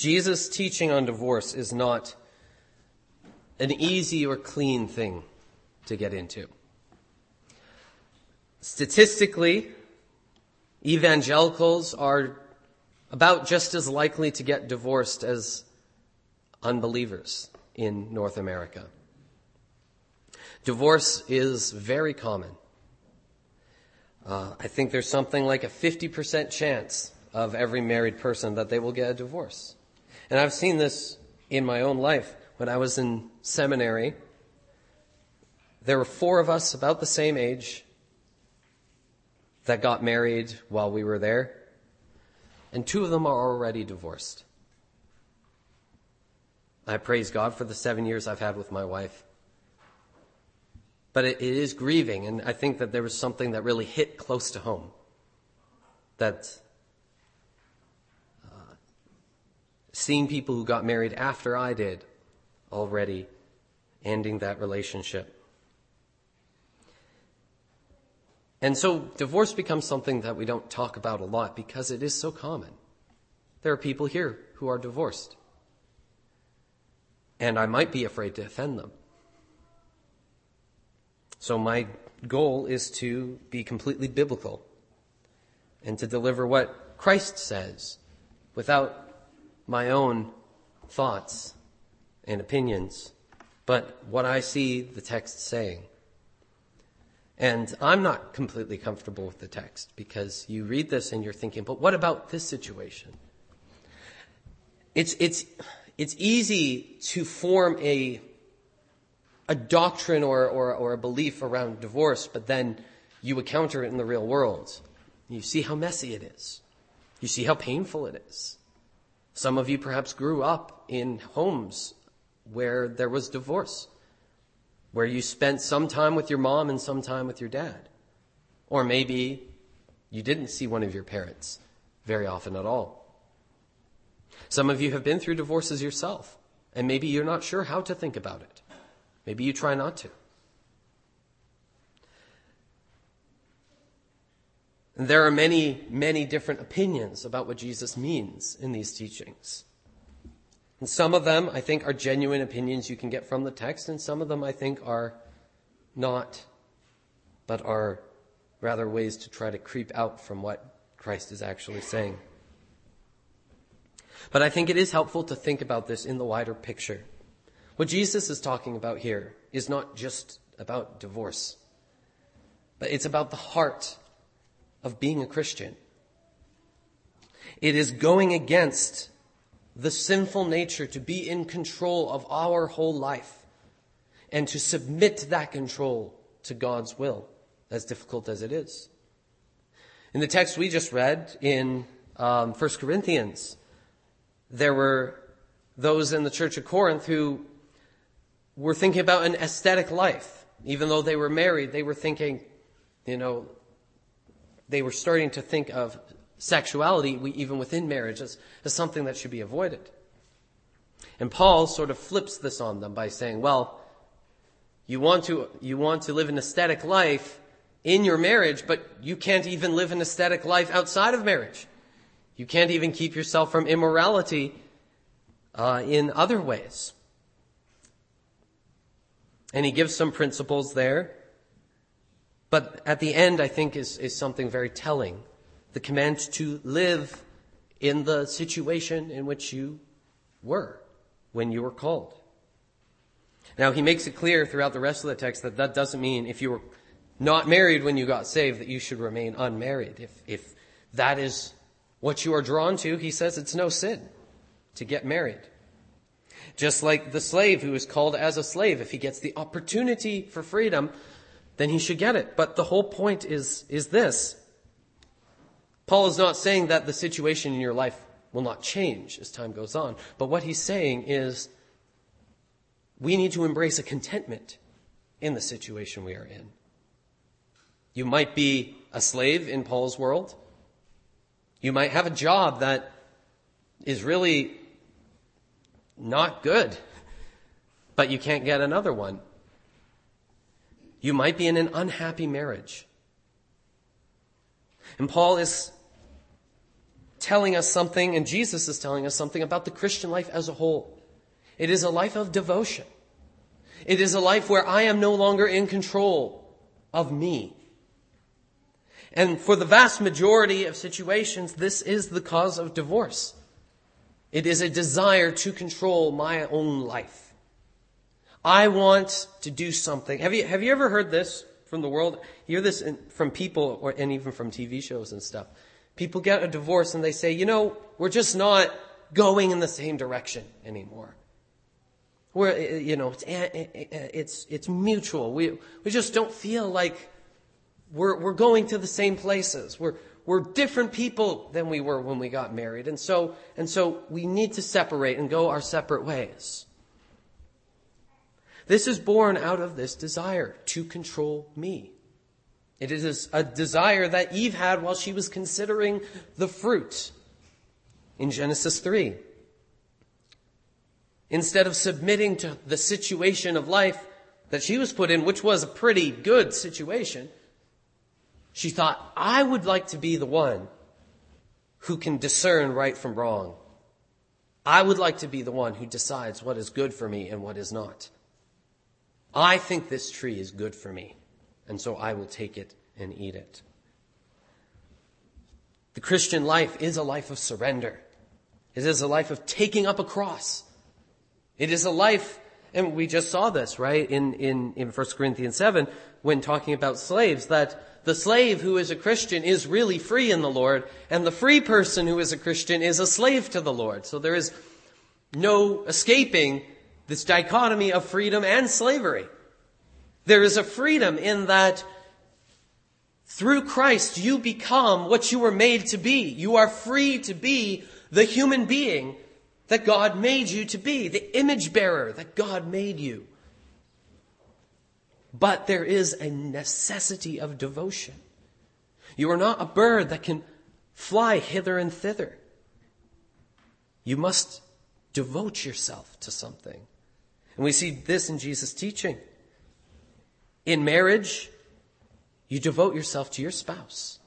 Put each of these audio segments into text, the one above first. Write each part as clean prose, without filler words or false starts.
Jesus' teaching on divorce is not an easy or clean thing to get into. Statistically, evangelicals are about just as likely to get divorced as unbelievers in North America. Divorce is very common. I think there's something like a 50% chance of every married person that they will get a divorce. And I've seen this in my own life. When I was in seminary, there were 4 of us about the same age that got married while we were there, and 2 of them are already divorced. I praise God for the 7 years I've had with my wife. But it is grieving, and I think that there was something that really hit close to home. That seeing people who got married after I did already ending that relationship. And so divorce becomes something that we don't talk about a lot because it is so common. There are people here who are divorced. And I might be afraid to offend them. So my goal is to be completely biblical and to deliver what Christ says without my own thoughts and opinions, but what I see the text saying. And I'm not completely comfortable with the text because you read this and you're thinking, but what about this situation? It's easy to form a doctrine or a belief around divorce, but then you encounter it in the real world. You see how messy it is. You see how painful it is. Some of you perhaps grew up in homes where there was divorce, where you spent some time with your mom and some time with your dad. Or maybe you didn't see one of your parents very often at all. Some of you have been through divorces yourself, and maybe you're not sure how to think about it. Maybe you try not to. And there are many, many different opinions about what Jesus means in these teachings. And some of them, I think, are genuine opinions you can get from the text, and some of them, I think, are not, but are rather ways to try to creep out from what Christ is actually saying. But I think it is helpful to think about this in the wider picture. What Jesus is talking about here is not just about divorce, but it's about the heart of being a Christian. It is going against the sinful nature to be in control of our whole life and to submit that control to God's will, as difficult as it is. In the text we just read in 1 Corinthians, there were those in the church of Corinth who were thinking about an aesthetic life. Even though they were married, they were thinking, they were starting to think of sexuality, even within marriage, as something that should be avoided. And Paul sort of flips this on them by saying, well, you want to live an aesthetic life in your marriage, but you can't even live an aesthetic life outside of marriage. You can't even keep yourself from immorality in other ways. And he gives some principles there. But at the end, I think, is something very telling. The command to live in the situation in which you were when you were called. Now, he makes it clear throughout the rest of the text that doesn't mean if you were not married when you got saved that you should remain unmarried. If that is what you are drawn to, he says it's no sin to get married. Just like the slave who is called as a slave, if he gets the opportunity for freedom, then he should get it. But the whole point is this. Paul is not saying that the situation in your life will not change as time goes on. But what he's saying is we need to embrace a contentment in the situation we are in. You might be a slave in Paul's world. You might have a job that is really not good, but you can't get another one. You might be in an unhappy marriage. And Paul is telling us something, and Jesus is telling us something about the Christian life as a whole. It is a life of devotion. It is a life where I am no longer in control of me. And for the vast majority of situations, this is the cause of divorce. It is a desire to control my own life. I want to do something. Have you ever heard this from the world? You hear this from people and even from TV shows and stuff. People get a divorce and they say, we're just not going in the same direction anymore. It's mutual. We just don't feel like we're going to the same places. We're different people than we were when we got married. And so we need to separate and go our separate ways. This is born out of this desire to control me. It is a desire that Eve had while she was considering the fruit in Genesis 3. Instead of submitting to the situation of life that she was put in, which was a pretty good situation, she thought, I would like to be the one who can discern right from wrong. I would like to be the one who decides what is good for me and what is not. I think this tree is good for me, and so I will take it and eat it. The Christian life is a life of surrender. It is a life of taking up a cross. It is a life, and we just saw this, right, in 1 Corinthians 7, when talking about slaves, that the slave who is a Christian is really free in the Lord, and the free person who is a Christian is a slave to the Lord. So there is no escaping this dichotomy of freedom and slavery. There is a freedom in that through Christ you become what you were made to be. You are free to be the human being that God made you to be, the image bearer that God made you. But there is a necessity of devotion. You are not a bird that can fly hither and thither. You must devote yourself to something. And we see this in Jesus' teaching. In marriage, you devote yourself to your spouse.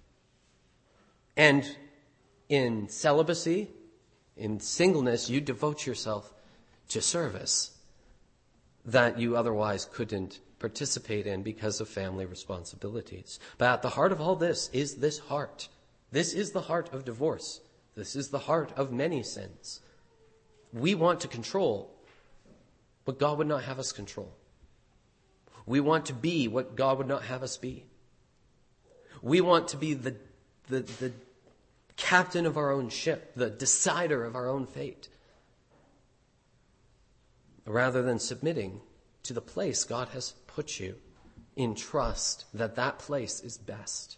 And in celibacy, in singleness, you devote yourself to service that you otherwise couldn't participate in because of family responsibilities. But at the heart of all this is this heart. This is the heart of divorce. This is the heart of many sins. We want to control what God would not have us control. We want to be what God would not have us be. We want to be the captain of our own ship, the decider of our own fate, rather than submitting to the place God has put you in trust that that place is best.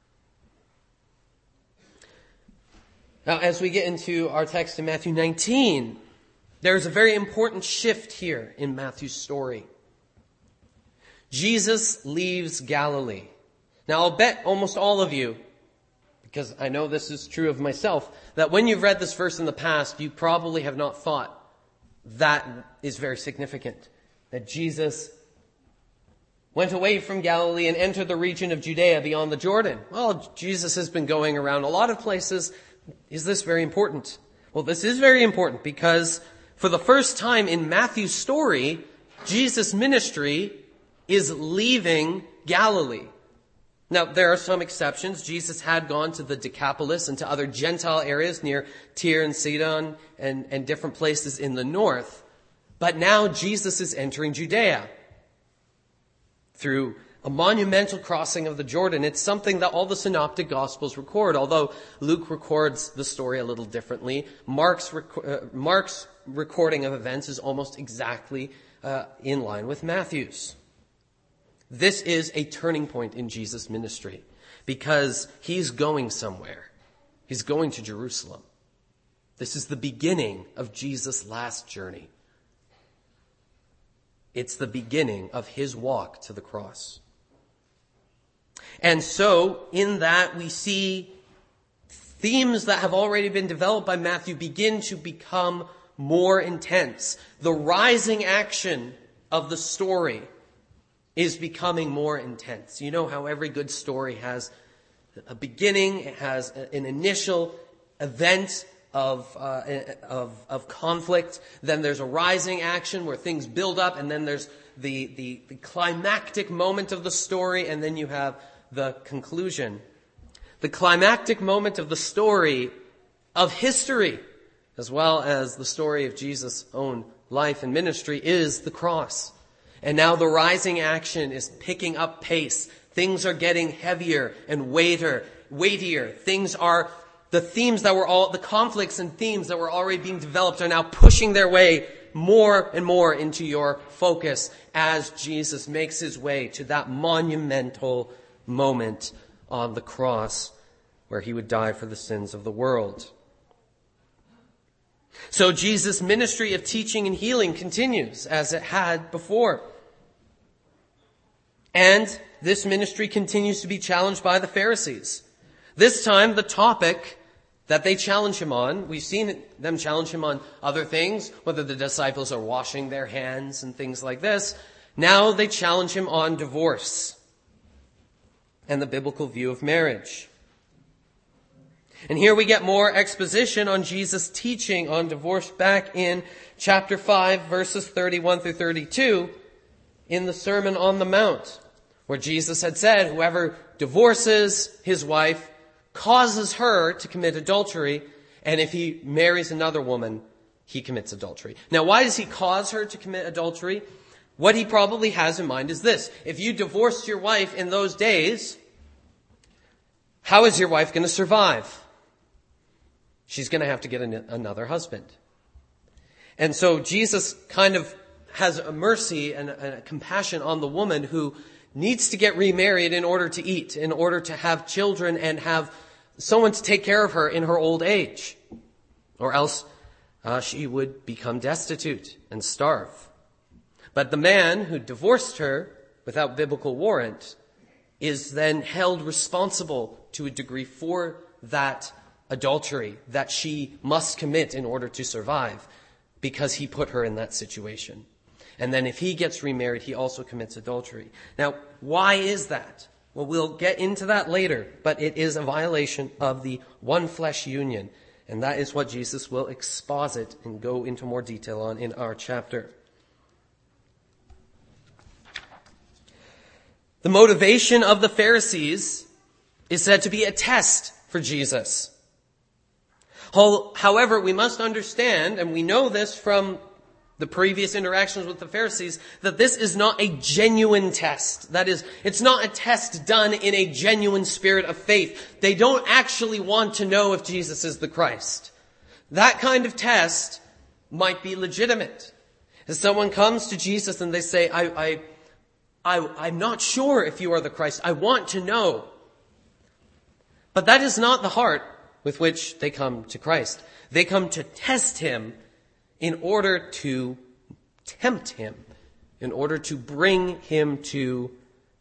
Now, as we get into our text in Matthew 19, there's a very important shift here in Matthew's story. Jesus leaves Galilee. Now, I'll bet almost all of you, because I know this is true of myself, that when you've read this verse in the past, you probably have not thought that is very significant. That Jesus went away from Galilee and entered the region of Judea beyond the Jordan. Well, Jesus has been going around a lot of places. Is this very important? Well, this is very important because for the first time in Matthew's story, Jesus' ministry is leaving Galilee. Now, there are some exceptions. Jesus had gone to the Decapolis and to other Gentile areas near Tyre and Sidon and different places in the north. But now Jesus is entering Judea through a monumental crossing of the Jordan. It's something that all the synoptic gospels record, although Luke records the story a little differently. Mark's recording of events is almost exactly in line with Matthew's. This is a turning point in Jesus' ministry because he's going somewhere. He's going to Jerusalem. This is the beginning of Jesus' last journey. It's the beginning of his walk to the cross. And so, in that, we see themes that have already been developed by Matthew begin to become more intense. The rising action of the story is becoming more intense. You know how every good story has a beginning, it has an initial event of conflict. Then there's a rising action where things build up, and then there's the climactic moment of the story, and then you have the conclusion. The climactic moment of the story of history, as well as the story of Jesus' own life and ministry, is the cross. And now the rising action is picking up pace. Things are getting heavier and weightier. The conflicts and themes that were already being developed are now pushing their way more and more into your focus as Jesus makes his way to that monumental moment on the cross where he would die for the sins of the world. So Jesus' ministry of teaching and healing continues as it had before. And this ministry continues to be challenged by the Pharisees. This time, the topic that they challenge him on, we've seen them challenge him on other things, whether the disciples are washing their hands and things like this. Now they challenge him on divorce and the biblical view of marriage. And here we get more exposition on Jesus' teaching on divorce back in chapter 5, verses 31 through 32 in the Sermon on the Mount, where Jesus had said, whoever divorces his wife causes her to commit adultery, and if he marries another woman, he commits adultery. Now, why does he cause her to commit adultery? What he probably has in mind is this. If you divorced your wife in those days, how is your wife going to survive? She's going to have to get another husband. And so Jesus kind of has a mercy and a compassion on the woman who needs to get remarried in order to eat, in order to have children and have someone to take care of her in her old age. Or else she would become destitute and starve. But the man who divorced her without biblical warrant is then held responsible to a degree for that adultery that she must commit in order to survive, because he put her in that situation. And then if he gets remarried, he also commits adultery. Now, why is that? Well, we'll get into that later, but it is a violation of the one flesh union. And that is what Jesus will exposit and go into more detail on in our chapter. The motivation of the Pharisees is said to be a test for Jesus. However, we must understand, and we know this from the previous interactions with the Pharisees, that this is not a genuine test. That is, it's not a test done in a genuine spirit of faith. They don't actually want to know if Jesus is the Christ. That kind of test might be legitimate. If someone comes to Jesus and they say, I'm not sure if you are the Christ. I want to know. But that is not the heart with which they come to Christ. They come to test him in order to tempt him, in order to bring him to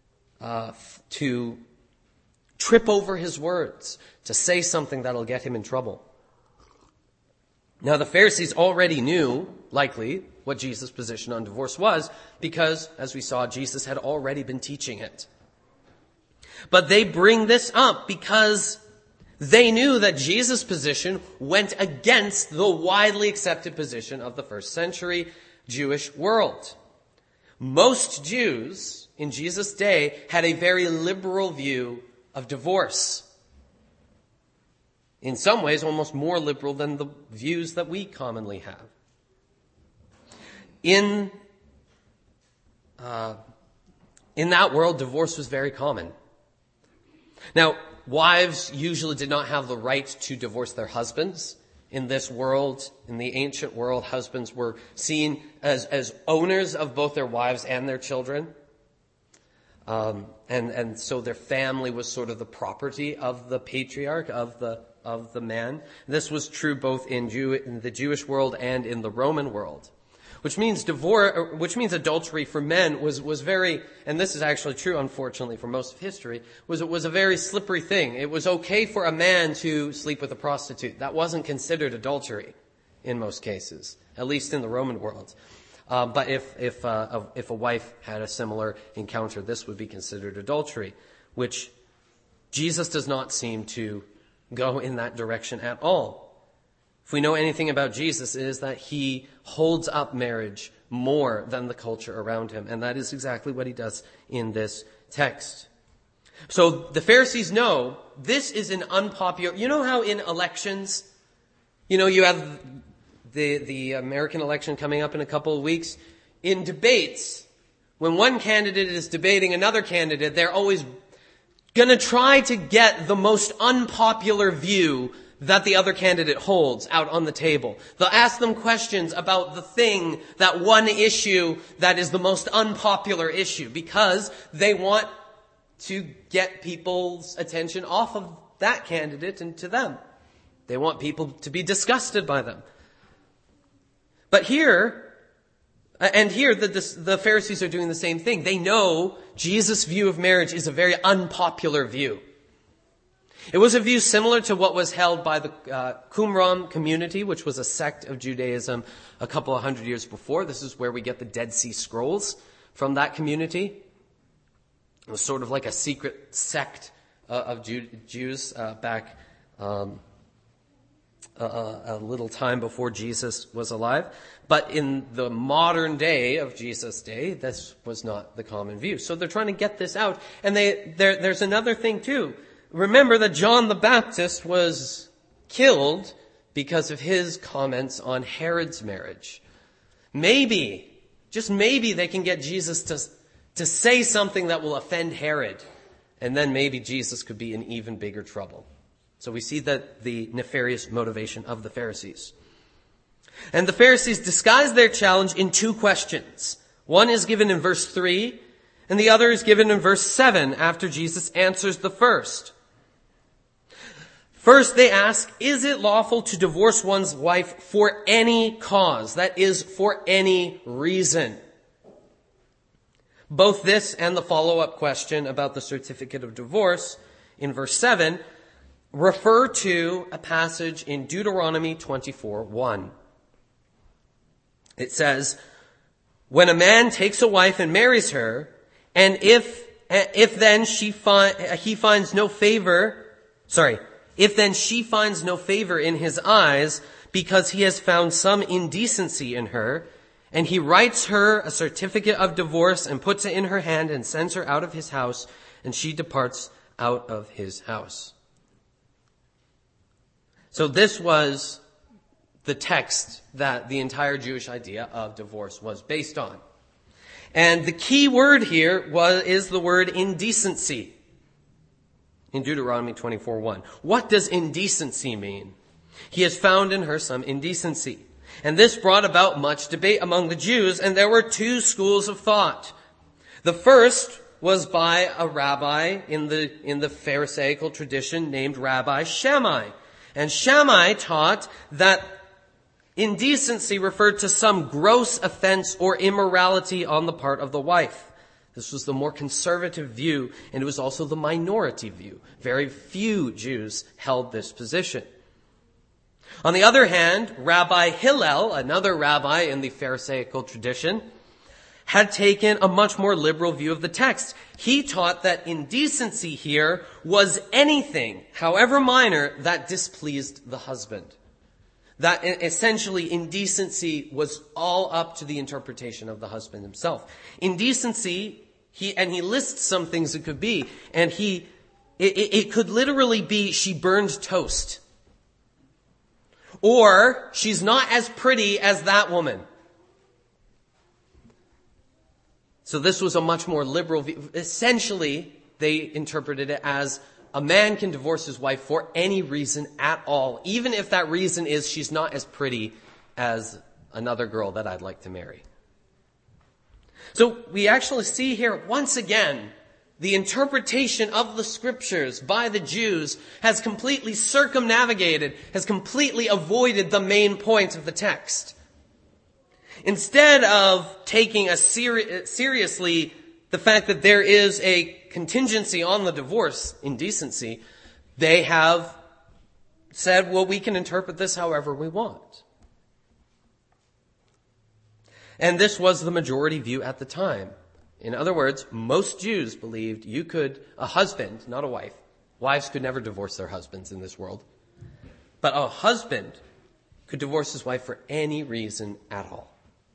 trip over his words, to say something that'll get him in trouble. Now, the Pharisees already knew, likely, what Jesus' position on divorce was, because, as we saw, Jesus had already been teaching it. But they bring this up because they knew that Jesus' position went against the widely accepted position of the first century Jewish world. Most Jews in Jesus' day had a very liberal view of divorce. In some ways, almost more liberal than the views that we commonly have. In that world, divorce was very common. Now, wives usually did not have the right to divorce their husbands. In this world, in the ancient world, husbands were seen as owners of both their wives and their children. And so their family was sort of the property of the patriarch, of the man. This was true both in the Jewish world and in the Roman world. Which means adultery for men was very, and this is actually true, unfortunately, for most of history, was a very slippery thing. It was okay for a man to sleep with a prostitute. That wasn't considered adultery in most cases, at least in the Roman world. But if a wife had a similar encounter, this would be considered adultery, which Jesus does not seem to go in that direction at all. If we know anything about Jesus, it is that he holds up marriage more than the culture around him. And that is exactly what he does in this text. So the Pharisees know this is an unpopular... You know how in elections, you have the American election coming up in a couple of weeks? In debates, when one candidate is debating another candidate, they're always going to try to get the most unpopular view that the other candidate holds out on the table. They'll ask them questions about the thing, that one issue that is the most unpopular issue, because they want to get people's attention off of that candidate and to them. They want people to be disgusted by them. But here, the Pharisees are doing the same thing. They know Jesus' view of marriage is a very unpopular view. It was a view similar to what was held by the Qumran community, which was a sect of Judaism a couple of hundred years before. This is where we get the Dead Sea Scrolls from that community. It was sort of like a secret sect of Jews back a little time before Jesus was alive. But in the modern day of Jesus' day, this was not the common view. So they're trying to get this out. And there's another thing too. Remember that John the Baptist was killed because of his comments on Herod's marriage. Maybe, just maybe, they can get Jesus to say something that will offend Herod. And then maybe Jesus could be in even bigger trouble. So we see that the nefarious motivation of the Pharisees. And the Pharisees disguise their challenge in two questions. One is given in verse 3, and the other is given in verse 7 after Jesus answers the first. First, they ask, is it lawful to divorce one's wife for any cause? That is, for any reason. Both this and the follow-up question about the certificate of divorce in verse 7 refer to a passage in Deuteronomy 24:1. It says, when a man takes a wife and marries her, and if then she finds no favor in his eyes because he has found some indecency in her, and he writes her a certificate of divorce and puts it in her hand and sends her out of his house, and she departs out of his house. So this was the text that the entire Jewish idea of divorce was based on. And the key word here is the word indecency in Deuteronomy 24:1. What does indecency mean? He has found in her some indecency. And this brought about much debate among the Jews, and there were two schools of thought. The first was by a rabbi in the Pharisaical tradition named Rabbi Shammai. And Shammai taught that indecency referred to some gross offense or immorality on the part of the wife. This was the more conservative view, and it was also the minority view. Very few Jews held this position. On the other hand, Rabbi Hillel, another rabbi in the Pharisaical tradition, had taken a much more liberal view of the text. He taught that indecency here was anything, however minor, that displeased the husband. That essentially indecency was all up to the interpretation of the husband himself. Indecency, he lists some things it could be, and it could literally be she burned toast. Or she's not as pretty as that woman. So this was a much more liberal view. Essentially, they interpreted it as a man can divorce his wife for any reason at all, even if that reason is she's not as pretty as another girl that I'd like to marry. So we actually see here, once again, the interpretation of the scriptures by the Jews has completely circumnavigated, has completely avoided the main point of the text. Instead of taking seriously the fact that there is a contingency on the divorce, indecency, they have said, well, we can interpret this however we want. And this was the majority view at the time. In other words, most Jews believed a husband, not a wife, Wives could never divorce their husbands in this world. But a husband could divorce his wife for any reason at all.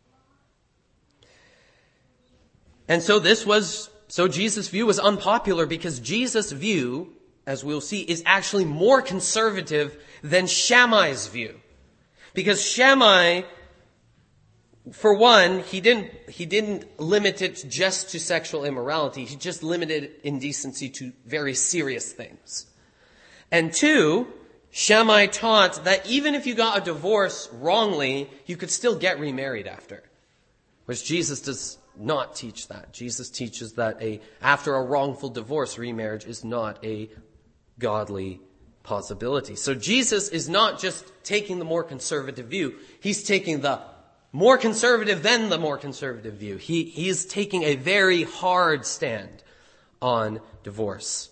And so Jesus' view was unpopular because Jesus' view, as we'll see, is actually more conservative than Shammai's view. Because Shammai, for one, he didn't limit it just to sexual immorality. He just limited indecency to very serious things. And two, Shammai taught that even if you got a divorce wrongly, you could still get remarried after. Whereas Jesus does not teach that. Jesus teaches that after a wrongful divorce, remarriage is not a godly possibility. So Jesus is not just taking the more conservative view. He's taking the more conservative than the more conservative view. He is taking a very hard stand on divorce.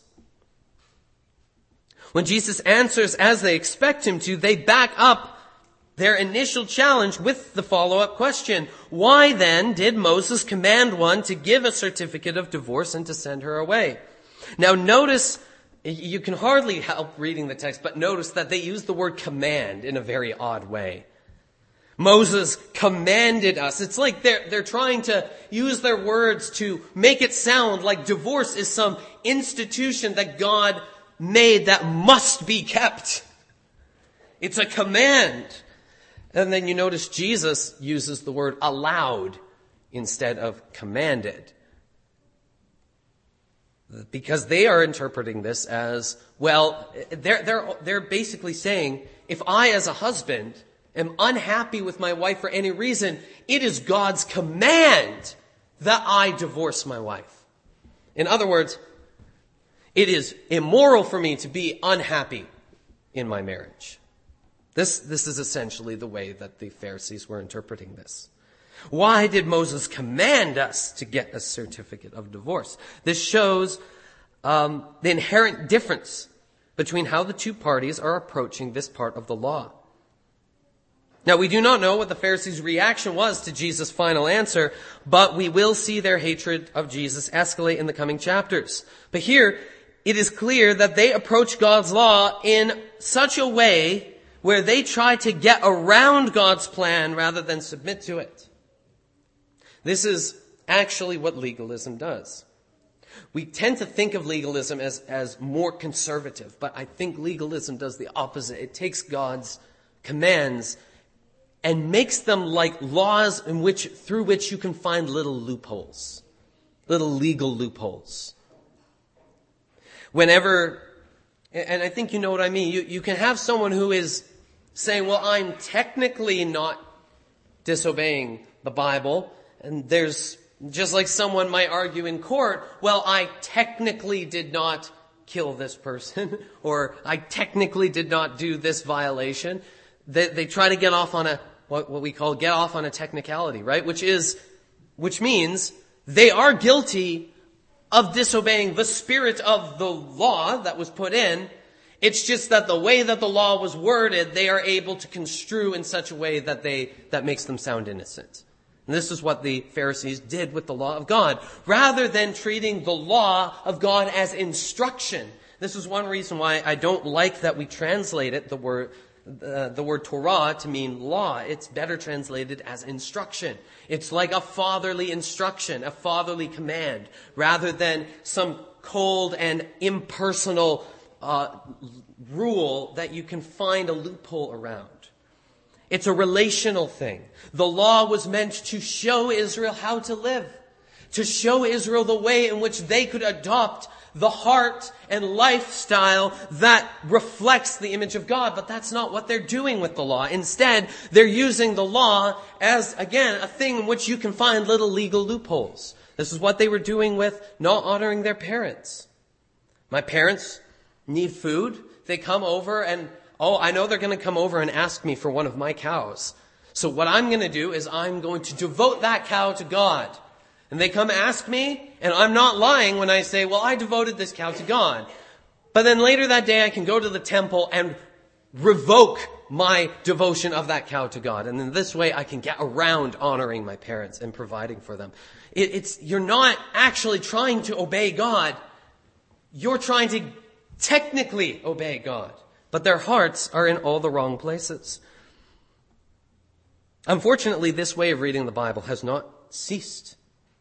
When Jesus answers as they expect him to, they back up their initial challenge with the follow-up question. Why then did Moses command one to give a certificate of divorce and to send her away? Now notice, you can hardly help reading the text, but notice that they use the word command in a very odd way. Moses commanded us. It's like they're trying to use their words to make it sound like divorce is some institution that God made that must be kept. It's a command. And then you notice Jesus uses the word allowed instead of commanded. Because they are interpreting this as, well, they're basically saying, if I as a husband am unhappy with my wife for any reason, it is God's command that I divorce my wife. In other words, it is immoral for me to be unhappy in my marriage. This is essentially the way that the Pharisees were interpreting this. Why did Moses command us to get a certificate of divorce? This shows the inherent difference between how the two parties are approaching this part of the law. Now, we do not know what the Pharisees' reaction was to Jesus' final answer, but we will see their hatred of Jesus escalate in the coming chapters. But here, it is clear that they approach God's law in such a way where they try to get around God's plan rather than submit to it. This is actually what legalism does. We tend to think of legalism as more conservative, but I think legalism does the opposite. It takes God's commands and makes them like laws through which you can find little loopholes, little legal loopholes. Whenever, and I think you know what I mean, you can have someone who is saying, well, I'm technically not disobeying the Bible, and there's, just like someone might argue in court, well, I technically did not kill this person, or I technically did not do this violation. They try to get off on what we call get off on a technicality, right? Which means they are guilty of disobeying the spirit of the law that was put in. It's just that the way that the law was worded, they are able to construe in such a way that makes them sound innocent. And this is what the Pharisees did with the law of God. Rather than treating the law of God as instruction. This is one reason why I don't like that we translate it, the word Torah, to mean law. It's better translated as instruction. It's like a fatherly instruction, a fatherly command, rather than some cold and impersonal rule that you can find a loophole around. It's a relational thing. The law was meant to show Israel how to live, to show Israel the way in which they could adopt the heart and lifestyle that reflects the image of God. But that's not what they're doing with the law. Instead, they're using the law as, again, a thing in which you can find little legal loopholes. This is what they were doing with not honoring their parents. My parents need food. They come over and, I know they're going to come over and ask me for one of my cows. So what I'm going to do is I'm going to devote that cow to God. And they come ask me, and I'm not lying when I say, I devoted this cow to God. But then later that day I can go to the temple and revoke my devotion of that cow to God. And in this way I can get around honoring my parents and providing for them. You're not actually trying to obey God. You're trying to technically obey God, but their hearts are in all the wrong places. Unfortunately, this way of reading the Bible has not ceased.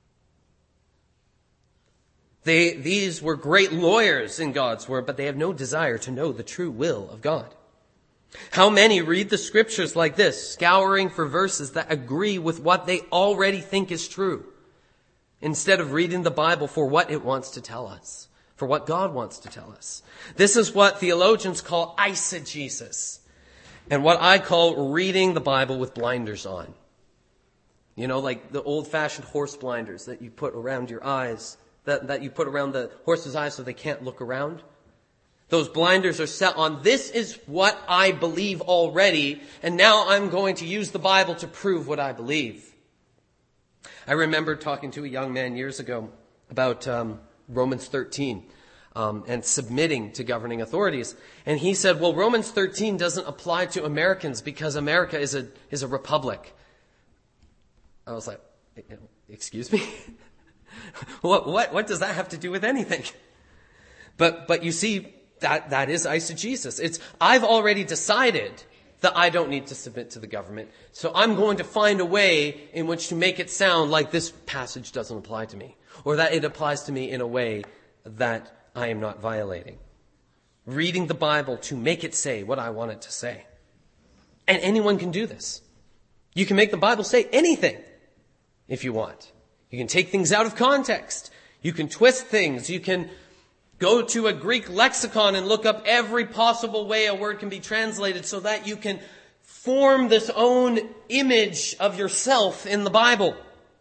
These were great lawyers in God's word, but they have no desire to know the true will of God. How many read the scriptures like this, scouring for verses that agree with what they already think is true, instead of reading the Bible for what it wants to tell us, for what God wants to tell us. This is what theologians call eisegesis, and what I call reading the Bible with blinders on. You know, like the old-fashioned horse blinders that you put around your eyes, that you put around the horse's eyes so they can't look around. Those blinders are set on, this is what I believe already, and now I'm going to use the Bible to prove what I believe. I remember talking to a young man years ago about Romans 13 and submitting to governing authorities. And he said, well, Romans 13 doesn't apply to Americans because America is a republic. I was like, excuse me? What does that have to do with anything? But you see, that is eisegesis. It's, I've already decided that I don't need to submit to the government, so I'm going to find a way in which to make it sound like this passage doesn't apply to me, or that it applies to me in a way that I am not violating. Reading the Bible to make it say what I want it to say. And anyone can do this. You can make the Bible say anything if you want. You can take things out of context. You can twist things. You can go to a Greek lexicon and look up every possible way a word can be translated so that you can form this own image of yourself in the Bible.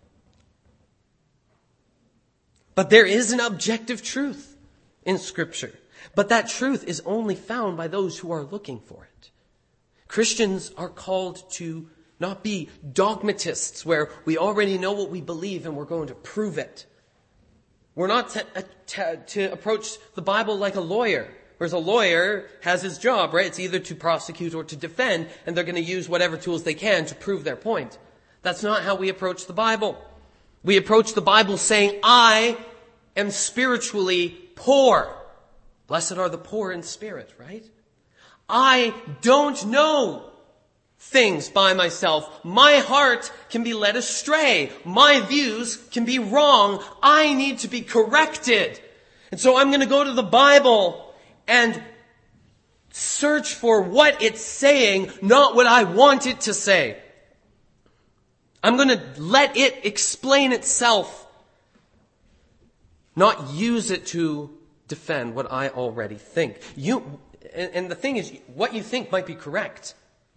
But there is an objective truth in Scripture. But that truth is only found by those who are looking for it. Christians are called to not be dogmatists where we already know what we believe and we're going to prove it. We're not to approach the Bible like a lawyer. Whereas a lawyer has his job, right? It's either to prosecute or to defend, and they're going to use whatever tools they can to prove their point. That's not how we approach the Bible. We approach the Bible saying, I am spiritually poor. Blessed are the poor in spirit, right? I don't know things by myself. My heart can be led astray. My views can be wrong. I need to be corrected. And so I'm going to go to the Bible and search for what it's saying, not what I want it to say. I'm going to let it explain itself, not use it to defend what I already think. And the thing is, what you think might be correct.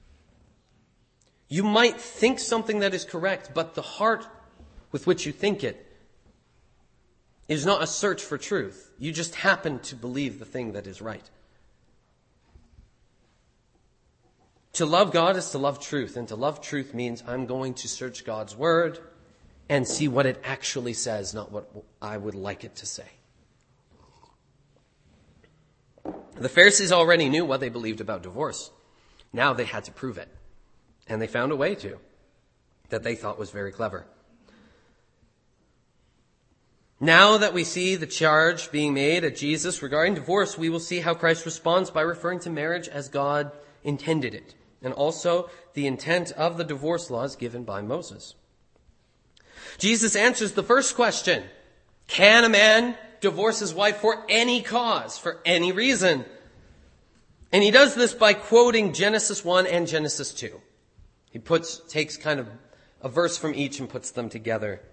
You might think something that is correct, but the heart with which you think it is not a search for truth. You just happen to believe the thing that is right. To love God is to love truth, and to love truth means I'm going to search God's word and see what it actually says, not what I would like it to say. The Pharisees already knew what they believed about divorce. Now they had to prove it. And they found a way to, that they thought was very clever. Now that we see the charge being made at Jesus regarding divorce, we will see how Christ responds by referring to marriage as God intended it, and also the intent of the divorce laws given by Moses. Jesus answers the first question. Can a man divorce his wife for any cause, for any reason? And he does this by quoting Genesis 1 and Genesis 2. He takes kind of a verse from each and puts them together.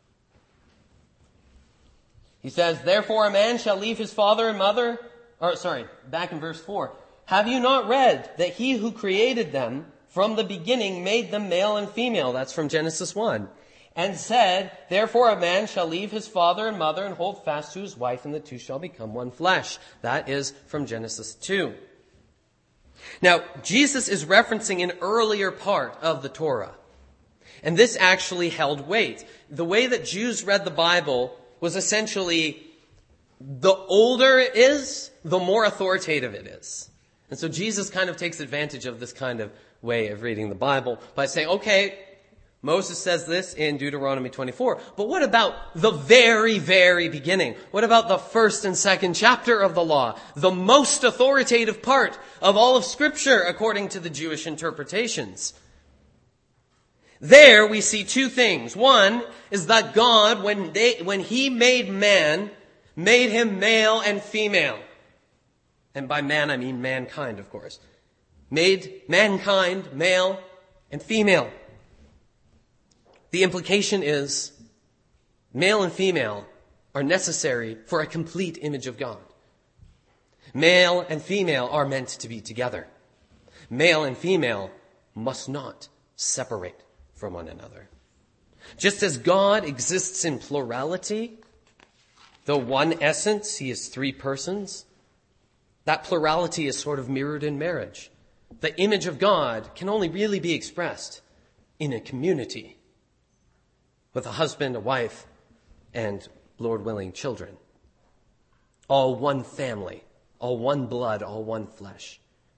He says, therefore a man shall leave his father and mother, back in verse 4. Have you not read that he who created them from the beginning made them male and female? That's from Genesis 1. And said, therefore a man shall leave his father and mother and hold fast to his wife, and the two shall become one flesh. That is from Genesis 2. Now, Jesus is referencing an earlier part of the Torah. And this actually held weight. The way that Jews read the Bible was essentially, the older it is, the more authoritative it is. And so Jesus kind of takes advantage of this kind of way of reading the Bible by saying, okay, Moses says this in Deuteronomy 24. But what about the very, very beginning? What about the first and second chapter of the law? The most authoritative part of all of Scripture according to the Jewish interpretations. There we see two things. One is that God, when He made man, made him male and female. And by man I mean mankind, of course. Made mankind male and female. The implication is male and female are necessary for a complete image of God. Male and female are meant to be together. Male and female must not separate from one another. Just as God exists in plurality, though one essence, He is three persons, that plurality is sort of mirrored in marriage. The image of God can only really be expressed in a community with a husband, a wife, and, Lord willing, children. All one family, all one blood, all one flesh.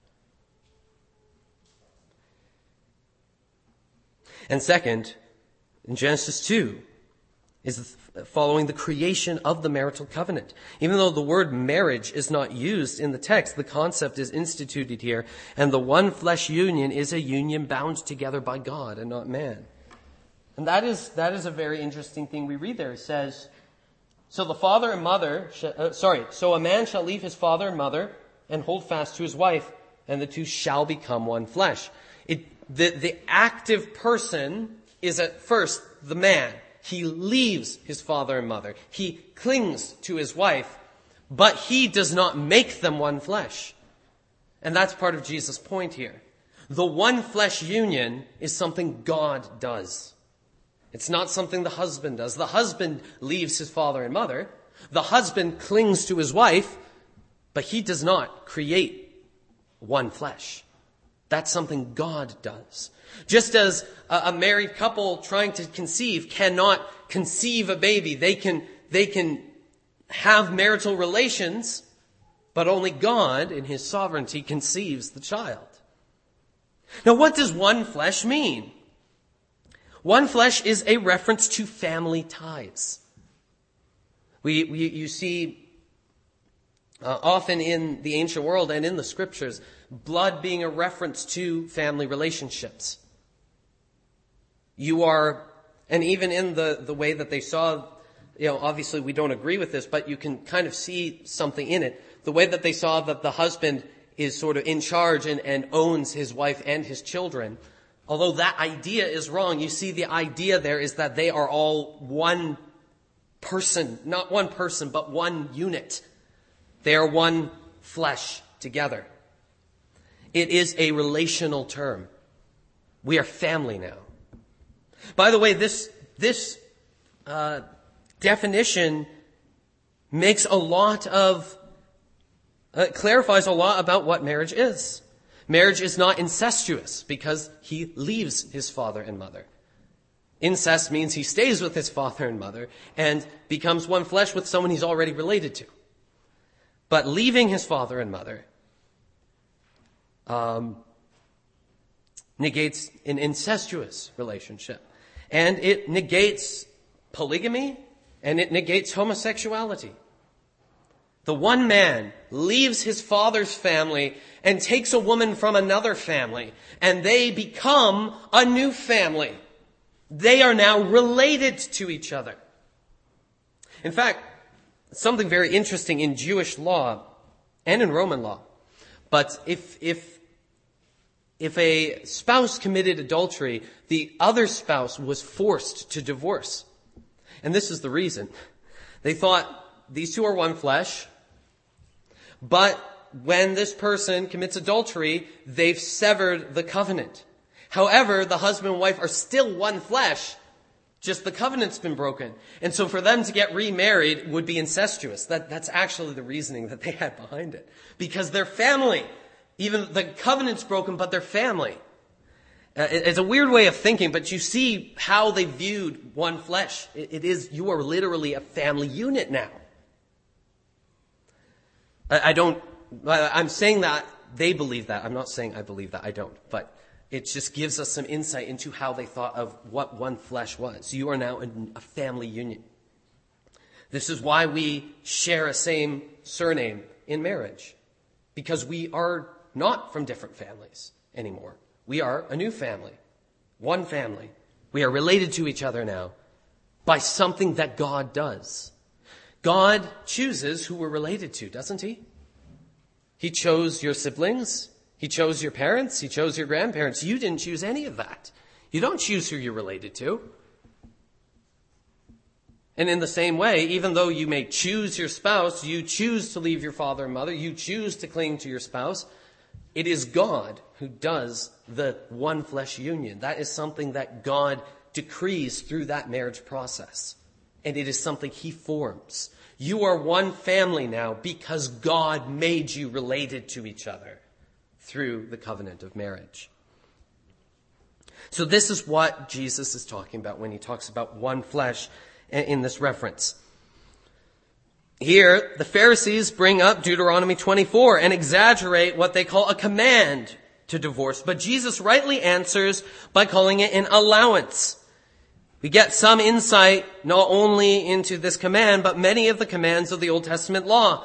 And second, in Genesis 2, is following the creation of the marital covenant. Even though the word marriage is not used in the text, the concept is instituted here, and the one flesh union is a union bound together by God and not man. And that is a very interesting thing we read there. It says, so a man shall leave his father and mother and hold fast to his wife, and the two shall become one flesh. The active person is at first the man. He leaves his father and mother. He clings to his wife, but he does not make them one flesh. And that's part of Jesus' point here. The one flesh union is something God does. It's not something the husband does. The husband leaves his father and mother. The husband clings to his wife, but he does not create one flesh. That's something God does. Just as a married couple trying to conceive cannot conceive a baby. They can have marital relations, but only God in His sovereignty conceives the child. Now, what does one flesh mean? One flesh is a reference to family ties. You see often in the ancient world and in the Scriptures, blood being a reference to family relationships. And even in the way that they saw, obviously we don't agree with this, but you can kind of see something in it. The way that they saw that the husband is sort of in charge and owns his wife and his children. Although that idea is wrong, you see the idea there is that they are all one person, not one person, but one unit. They are one flesh together. It is a relational term. We are family now. By the way, this definition clarifies a lot about what marriage is. Marriage is not incestuous because he leaves his father and mother. Incest means he stays with his father and mother and becomes one flesh with someone he's already related to. But leaving his father and mother negates an incestuous relationship. And it negates polygamy, and it negates homosexuality. The one man leaves his father's family and takes a woman from another family, and they become a new family. They are now related to each other. In fact, something very interesting in Jewish law and in Roman law. But if a spouse committed adultery, the other spouse was forced to divorce. And this is the reason. They thought these two are one flesh, but when this person commits adultery, they've severed the covenant. However, the husband and wife are still one flesh, just the covenant's been broken. And so for them to get remarried would be incestuous. That's actually the reasoning that they had behind it. Because they're family. Even the covenant's broken, but they're family. It's a weird way of thinking, but you see how they viewed one flesh. You are literally a family unit now. I'm saying that they believe that. I'm not saying I believe that. I don't. But it just gives us some insight into how they thought of what one flesh was. You are now in a family union. This is why we share a same surname in marriage, because we are not from different families anymore. We are a new family, one family. We are related to each other now by something that God does. God chooses who we're related to, doesn't he? He chose your siblings. He chose your parents. He chose your grandparents. You didn't choose any of that. You don't choose who you're related to. And in the same way, even though you may choose your spouse, you choose to leave your father and mother, you choose to cling to your spouse, it is God who does the one flesh union. That is something that God decrees through that marriage process. And it is something he forms. You are one family now because God made you related to each other through the covenant of marriage. So this is what Jesus is talking about when he talks about one flesh in this reference. Here, the Pharisees bring up Deuteronomy 24 and exaggerate what they call a command to divorce. But Jesus rightly answers by calling it an allowance. We get some insight not only into this command, but many of the commands of the Old Testament law.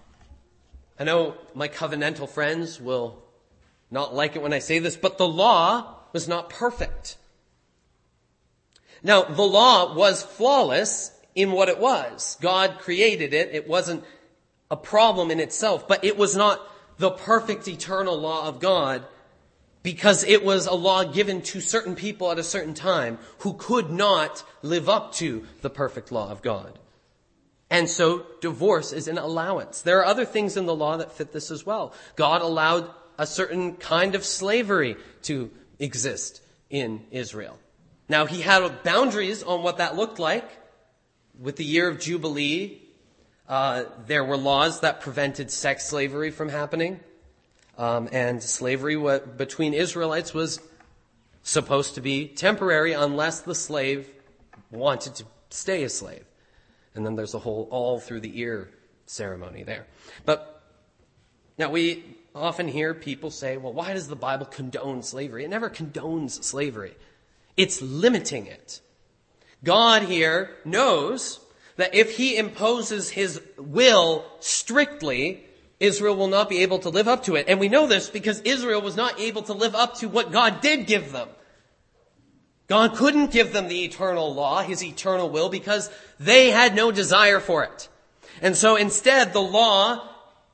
I know my covenantal friends will not like it when I say this, but the law was not perfect. Now, the law was flawless in what it was. God created it. It wasn't a problem in itself, but it was not the perfect eternal law of God because it was a law given to certain people at a certain time who could not live up to the perfect law of God. And so divorce is an allowance. There are other things in the law that fit this as well. God allowed a certain kind of slavery to exist in Israel. Now, he had boundaries on what that looked like. With the year of Jubilee, there were laws that prevented sex slavery from happening. And slavery between Israelites was supposed to be temporary unless the slave wanted to stay a slave. And then there's a whole all through the ear ceremony there. But now we often hear people say, well, why does the Bible condone slavery? It never condones slavery. It's limiting it. God here knows that if he imposes his will strictly, Israel will not be able to live up to it. And we know this because Israel was not able to live up to what God did give them. God couldn't give them the eternal law, his eternal will, because they had no desire for it. And so instead, the law,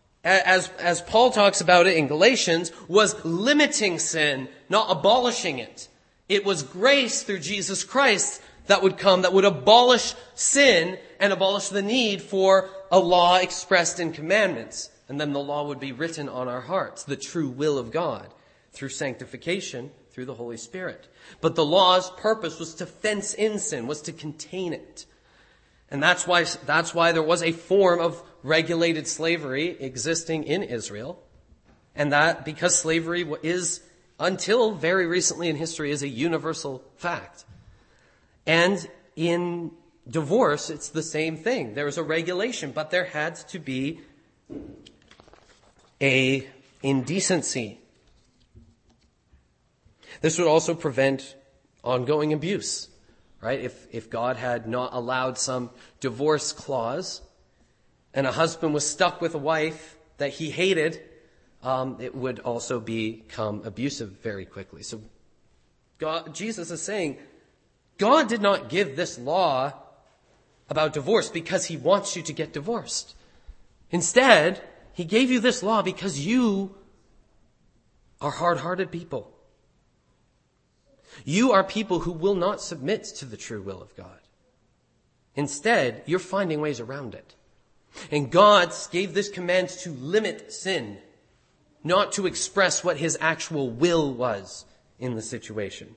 as Paul talks about it in Galatians, was limiting sin, not abolishing it. It was grace through Jesus Christ that would come, that would abolish sin and abolish the need for a law expressed in commandments. And then the law would be written on our hearts, the true will of God, through sanctification, through the Holy Spirit. But the law's purpose was to fence in sin, was to contain it. And that's why there was a form of regulated slavery existing in Israel. And that because slavery is, until very recently in history, is a universal fact. And in divorce, it's the same thing. There was a regulation, but there had to be a indecency. This would also prevent ongoing abuse, right? If God had not allowed some divorce clause and a husband was stuck with a wife that he hated, it would also become abusive very quickly. So Jesus is saying, God did not give this law about divorce because he wants you to get divorced. Instead, he gave you this law because you are hard-hearted people. You are people who will not submit to the true will of God. Instead, you're finding ways around it. And God gave this command to limit sin, not to express what his actual will was in the situation.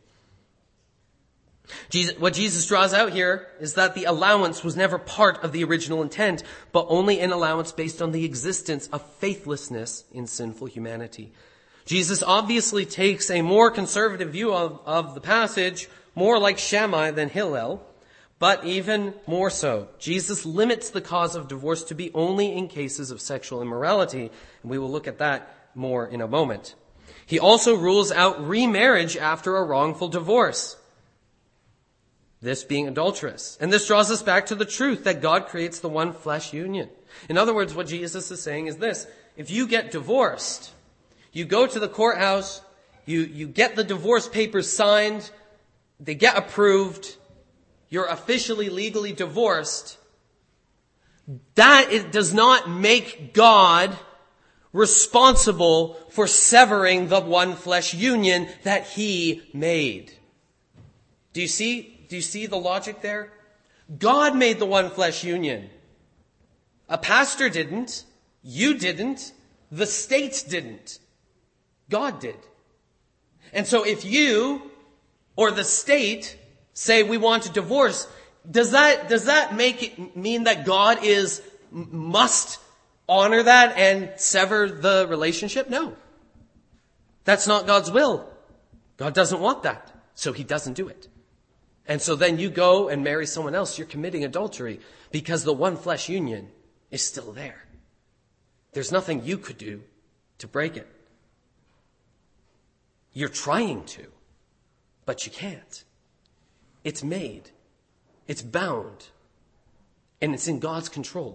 What Jesus draws out here is that the allowance was never part of the original intent, but only an allowance based on the existence of faithlessness in sinful humanity. Jesus obviously takes a more conservative view of the passage, more like Shammai than Hillel, but even more so. Jesus limits the cause of divorce to be only in cases of sexual immorality, and we will look at that more in a moment. He also rules out remarriage after a wrongful divorce, this being adulterous. And this draws us back to the truth that God creates the one flesh union. In other words, what Jesus is saying is this: if you get divorced, you go to the courthouse, you get the divorce papers signed, they get approved, you're officially legally divorced, it does not make God responsible for severing the one flesh union that he made. Do you see the logic there? God made the one flesh union. A pastor didn't. You didn't. The state didn't. God did. And so if you or the state say we want a divorce, does that make it mean that God must honor that and sever the relationship? No. That's not God's will. God doesn't want that, so he doesn't do it. And so then you go and marry someone else, you're committing adultery because the one flesh union is still there. There's nothing you could do to break it. You're trying to, but you can't. It's made. It's bound. And it's in God's control.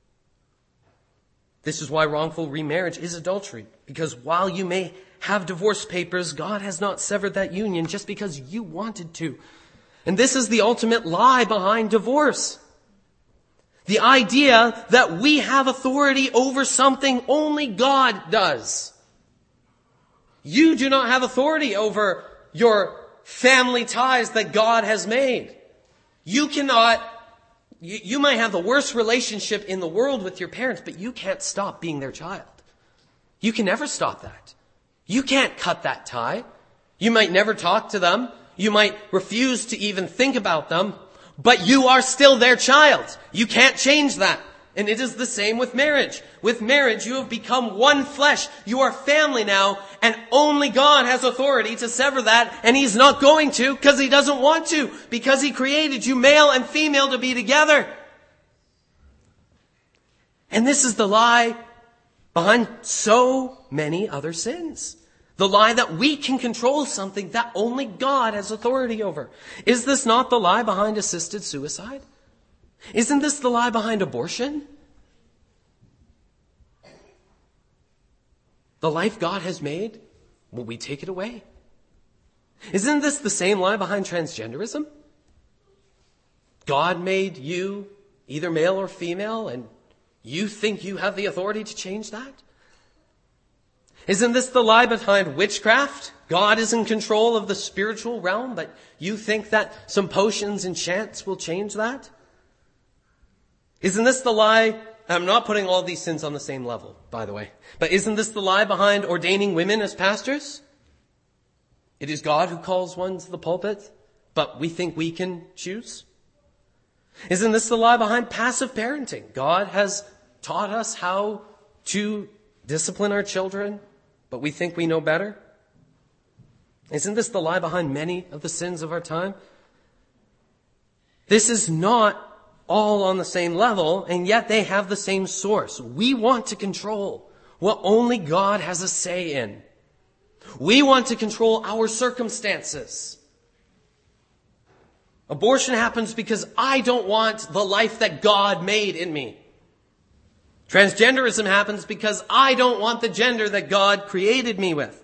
This is why wrongful remarriage is adultery. Because while you may have divorce papers, God has not severed that union just because you wanted to. And this is the ultimate lie behind divorce. The idea that we have authority over something only God does. You do not have authority over your family ties that God has made. You might have the worst relationship in the world with your parents, but you can't stop being their child. You can never stop that. You can't cut that tie. You might never talk to them. You might refuse to even think about them, but you are still their child. You can't change that. And it is the same with marriage. With marriage, you have become one flesh. You are family now, and only God has authority to sever that, and he's not going to because he doesn't want to, because he created you male and female to be together. And this is the lie behind so many other sins. The lie that we can control something that only God has authority over. Is this not the lie behind assisted suicide? Isn't this the lie behind abortion? The life God has made, will we take it away? Isn't this the same lie behind transgenderism? God made you either male or female, and you think you have the authority to change that? Isn't this the lie behind witchcraft? God is in control of the spiritual realm, but you think that some potions and chants will change that? Isn't this the lie? I'm not putting all these sins on the same level, by the way. But isn't this the lie behind ordaining women as pastors? It is God who calls one to the pulpit, but we think we can choose. Isn't this the lie behind passive parenting? God has taught us how to discipline our children, but we think we know better. Isn't this the lie behind many of the sins of our time? This is not all on the same level, and yet they have the same source. We want to control what only God has a say in. We want to control our circumstances. Abortion happens because I don't want the life that God made in me. Transgenderism happens because I don't want the gender that God created me with.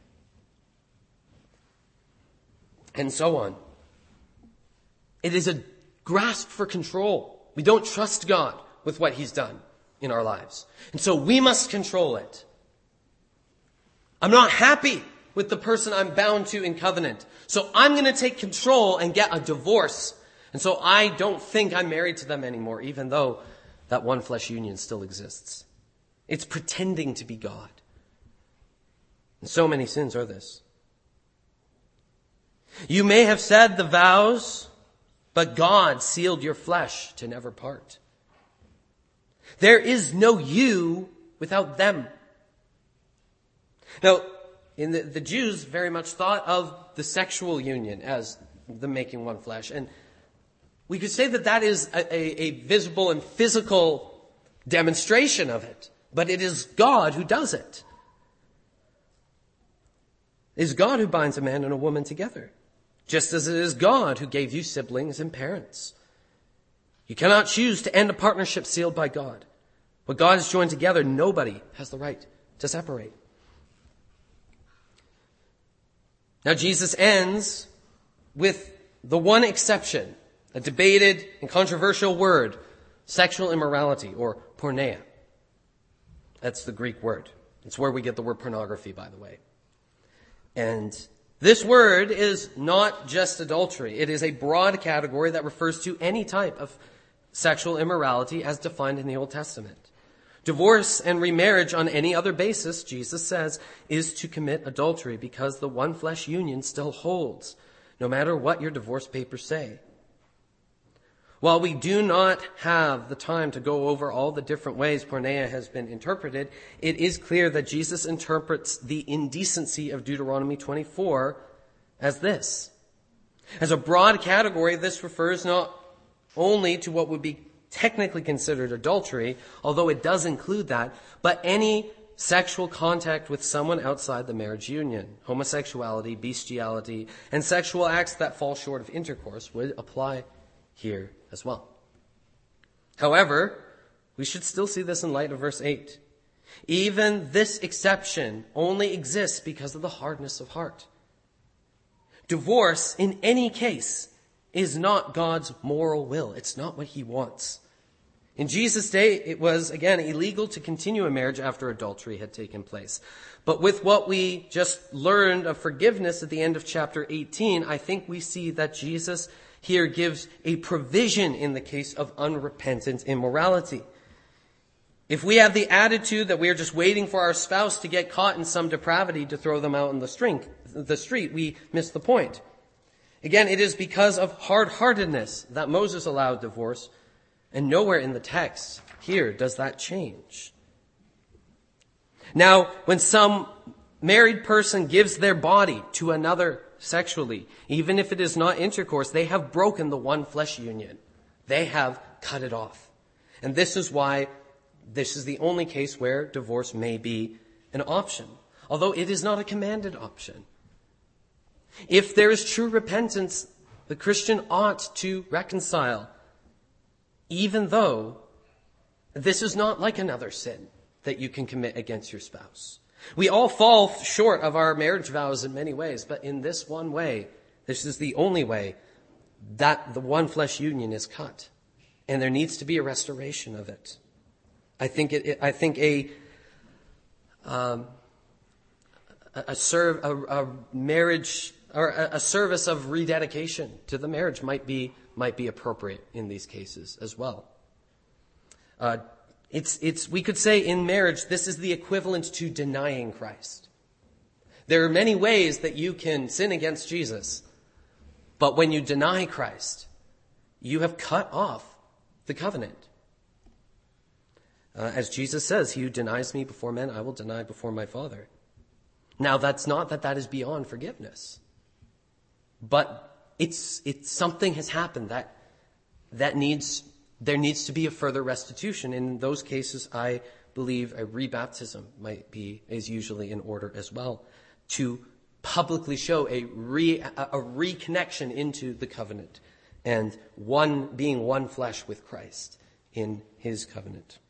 And so on. It is a grasp for control. We don't trust God with what he's done in our lives. And so we must control it. I'm not happy with the person I'm bound to in covenant. So I'm going to take control and get a divorce. And so I don't think I'm married to them anymore, even though that one flesh union still exists. It's pretending to be God. And so many sins are this. You may have said the vows, but God sealed your flesh to never part. There is no you without them. Now, the Jews very much thought of the sexual union as the making one flesh. And we could say that that is a visible and physical demonstration of it. But it is God who does it. It is God who binds a man and a woman together, just as it is God who gave you siblings and parents. You cannot choose to end a partnership sealed by God. What God has joined together, nobody has the right to separate. Now Jesus ends with the one exception, a debated and controversial word, sexual immorality, or porneia. That's the Greek word. It's where we get the word pornography, by the way. And this word is not just adultery. It is a broad category that refers to any type of sexual immorality as defined in the Old Testament. Divorce and remarriage on any other basis, Jesus says, is to commit adultery because the one flesh union still holds, no matter what your divorce papers say. While we do not have the time to go over all the different ways porneia has been interpreted, it is clear that Jesus interprets the indecency of Deuteronomy 24 as this. As a broad category, this refers not only to what would be technically considered adultery, although it does include that, but any sexual contact with someone outside the marriage union. Homosexuality, bestiality, and sexual acts that fall short of intercourse would apply here as well. However, we should still see this in light of verse 8. Even this exception only exists because of the hardness of heart. Divorce, in any case, is not God's moral will. It's not what he wants. In Jesus' day, it was, again, illegal to continue a marriage after adultery had taken place. But with what we just learned of forgiveness at the end of chapter 18, I think we see that Jesus here gives a provision in the case of unrepentant immorality. If we have the attitude that we are just waiting for our spouse to get caught in some depravity to throw them out in the street, we miss the point. Again, it is because of hard-heartedness that Moses allowed divorce, and nowhere in the text here does that change. Now, when some married person gives their body to another sexually, even if it is not intercourse, they have broken the one flesh union. They have cut it off. And this is why this is the only case where divorce may be an option, although it is not a commanded option. If there is true repentance, the Christian ought to reconcile, even though this is not like another sin that you can commit against your spouse. We all fall short of our marriage vows in many ways, but in this one way, this is the only way that the one flesh union is cut, and there needs to be a restoration of it. I think a marriage or a service of rededication to the marriage might be appropriate in these cases as well. We could say in marriage, this is the equivalent to denying Christ. There are many ways that you can sin against Jesus, but when you deny Christ, you have cut off the covenant. As Jesus says, he who denies me before men, I will deny before my Father. Now, that's not that is beyond forgiveness, but it's something has happened there needs to be a further restitution. In those cases, I believe a rebaptism is usually in order as well, to publicly show a reconnection into the covenant and being one flesh with Christ in his covenant.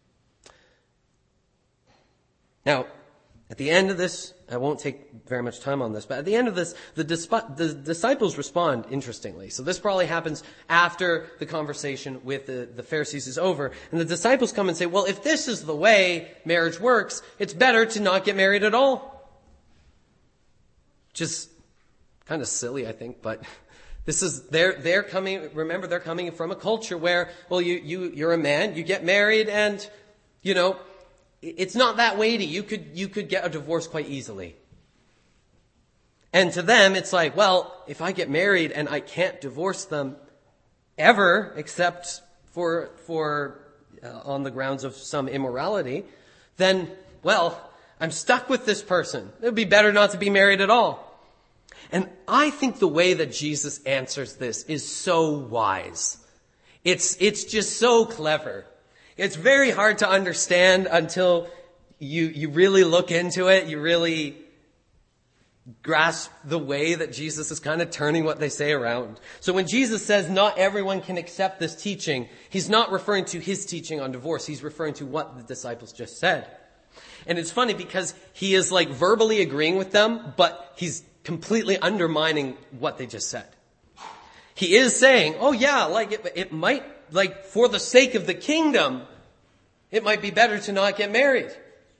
Now, at the end of this, I won't take very much time on this, but at the end of this, the disciples respond interestingly. So this probably happens after the conversation with the Pharisees is over. And the disciples come and say, well, if this is the way marriage works, it's better to not get married at all. Which is kind of silly, I think, but this is, they're coming from a culture where, well, you're a man, you get married and, it's not that weighty. You could get a divorce quite easily. And to them, it's like, well, if I get married and I can't divorce them ever, except for on the grounds of some immorality, then, well, I'm stuck with this person. It would be better not to be married at all. And I think the way that Jesus answers this is so wise. It's just so clever. It's very hard to understand until you really look into it. You grasp the way that Jesus is kind of turning what they say around. So when Jesus says not everyone can accept this teaching, he's not referring to his teaching on divorce. He's referring to what the disciples just said. And it's funny because he is like verbally agreeing with them, but he's completely undermining what they just said. He is saying, oh yeah, like it might, like for the sake of the kingdom, it might be better to not get married.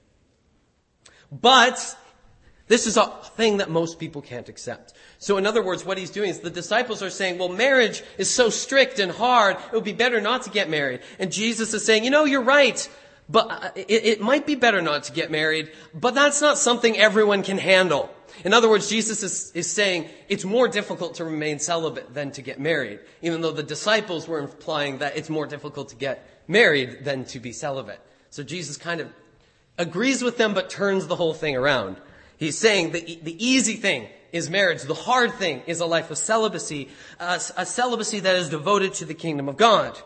But this is a thing that most people can't accept. So in other words, what he's doing is the disciples are saying, well, marriage is so strict and hard, it would be better not to get married. And Jesus is saying, you're right, but it might be better not to get married, but that's not something everyone can handle. In other words, Jesus is saying it's more difficult to remain celibate than to get married, even though the disciples were implying that it's more difficult to get married than to be celibate. So Jesus kind of agrees with them, but turns the whole thing around. He's saying the easy thing is marriage. The hard thing is a life of celibacy, a celibacy that is devoted to the kingdom of God.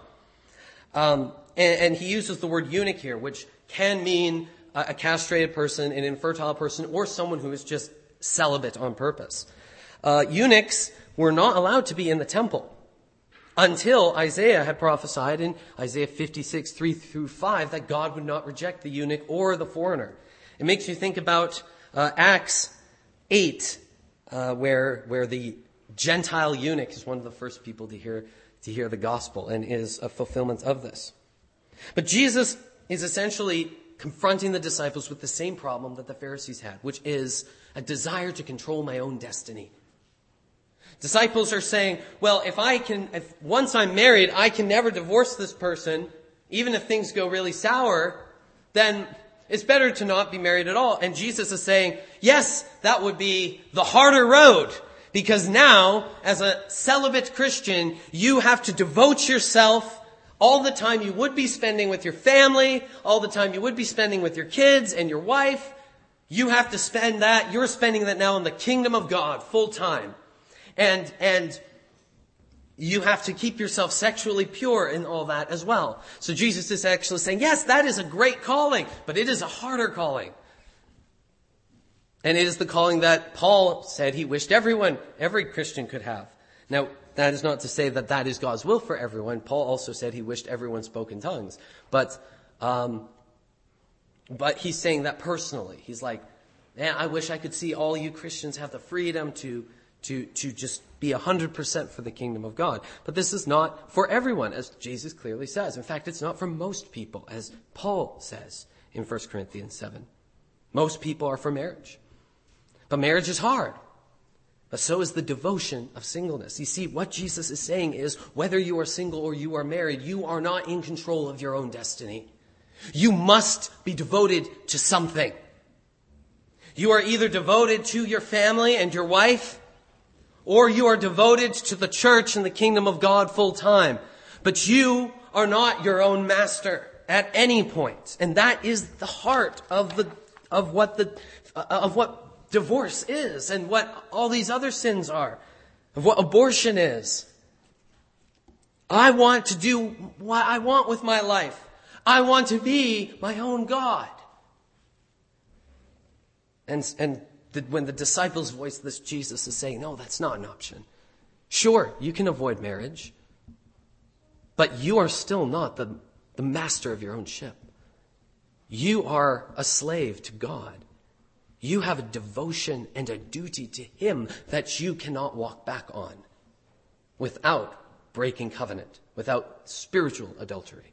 And he uses the word eunuch here, which can mean a castrated person, an infertile person, or someone who is just celibate on purpose. Eunuchs were not allowed to be in the temple until Isaiah had prophesied in Isaiah 56, 3-5, that God would not reject the eunuch or the foreigner. It makes you think about Acts 8, where the Gentile eunuch is one of the first people to hear the gospel and is a fulfillment of this. But Jesus is essentially confronting the disciples with the same problem that the Pharisees had, which is a desire to control my own destiny. Disciples are saying, well, if once I'm married, I can never divorce this person, even if things go really sour, then it's better to not be married at all. And Jesus is saying, yes, that would be the harder road. Because now, as a celibate Christian, you have to devote yourself all the time you would be spending with your family, all the time you would be spending with your kids and your wife. You have to spend that. You're spending that now in the kingdom of God full time. And you have to keep yourself sexually pure in all that as well. So Jesus is actually saying, yes, that is a great calling, but it is a harder calling. And it is the calling that Paul said he wished every Christian could have. Now, that is not to say that that is God's will for everyone. Paul also said he wished everyone spoke in tongues. But he's saying that personally. He's like, man, I wish I could see all you Christians have the freedom to just be 100% for the kingdom of God. But this is not for everyone, as Jesus clearly says. In fact, it's not for most people, as Paul says in 1 Corinthians 7. Most people are for marriage. But marriage is hard. But so is the devotion of singleness. You see, what Jesus is saying is, whether you are single or you are married, you are not in control of your own destiny. You must be devoted to something. You are either devoted to your family and your wife, or you are devoted to the church and the kingdom of God full time. But you are not your own master at any point. And that is the heart of what divorce is and what all these other sins are, of what abortion is. I want to do what I want with my life. I want to be my own God. And when the disciples voice this, Jesus is saying, no, that's not an option. Sure, you can avoid marriage, but you are still not the master of your own ship. You are a slave to God. You have a devotion and a duty to Him that you cannot walk back on without breaking covenant, without spiritual adultery.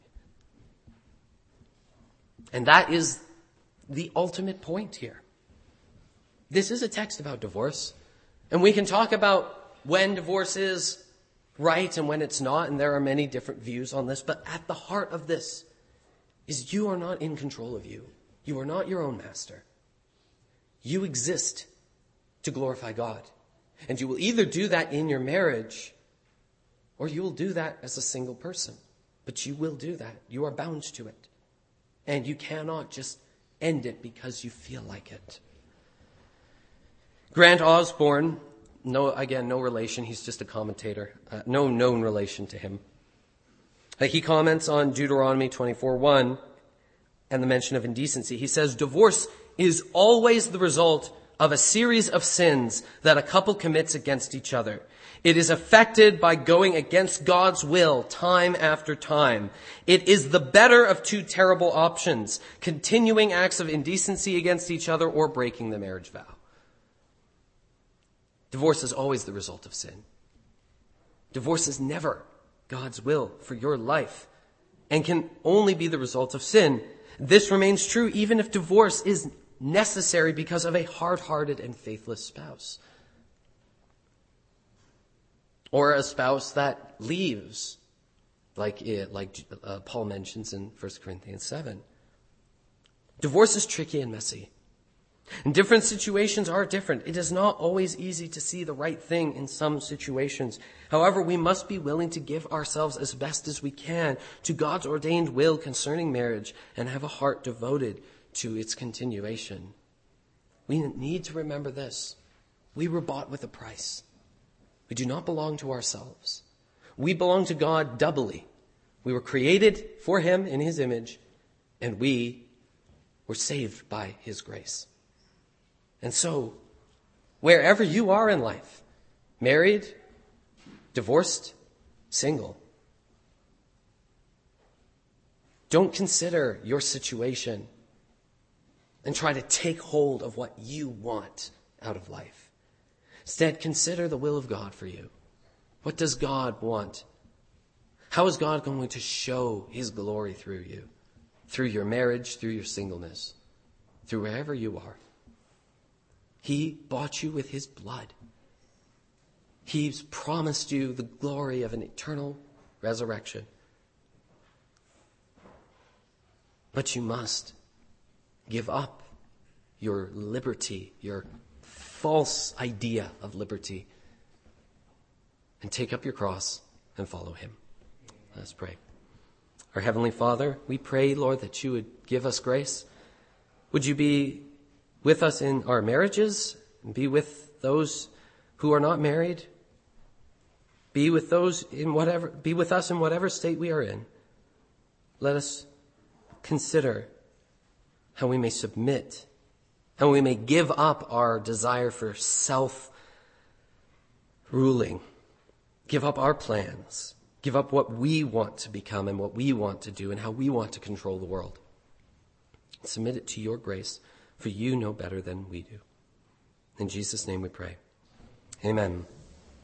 And that is the ultimate point here. This is a text about divorce. And we can talk about when divorce is right and when it's not, and there are many different views on this. But at the heart of this is you are not in control of you. You are not your own master. You exist to glorify God. And you will either do that in your marriage, or you will do that as a single person. But you will do that. You are bound to it. And you cannot just end it because you feel like it. Grant Osborne, no relation, he's just a commentator, no known relation to him. He comments on Deuteronomy 24:1 and the mention of indecency. He says, divorce is always the result of a series of sins that a couple commits against each other. It is affected by going against God's will time after time. It is the better of two terrible options, continuing acts of indecency against each other or breaking the marriage vow. Divorce is always the result of sin. Divorce is never God's will for your life and can only be the result of sin. This remains true even if divorce is necessary because of a hard-hearted and faithless spouse. Or a spouse that leaves, like Paul mentions in 1 Corinthians 7. Divorce is tricky and messy. And different situations are different. It is not always easy to see the right thing in some situations. However, we must be willing to give ourselves as best as we can to God's ordained will concerning marriage and have a heart devoted to its continuation. We need to remember this. We were bought with a price. We do not belong to ourselves. We belong to God doubly. We were created for Him in His image, and we were saved by His grace. And so, wherever you are in life, married, divorced, single, don't consider your situation and try to take hold of what you want out of life. Instead, consider the will of God for you. What does God want? How is God going to show His glory through you? Through your marriage, through your singleness, through wherever you are. He bought you with His blood. He's promised you the glory of an eternal resurrection. But you must give up your liberty, your false idea of liberty, and take up your cross and follow Him. Let's pray. Our Heavenly Father, we pray, Lord, that you would give us grace. Would you be with us in our marriages, and be with those who are not married? Be with us in whatever state we are in. Let us consider how we may submit, how we may give up our desire for self-ruling, give up our plans, give up what we want to become and what we want to do and how we want to control the world. Submit it to your grace, for you know better than we do. In Jesus' name we pray. Amen.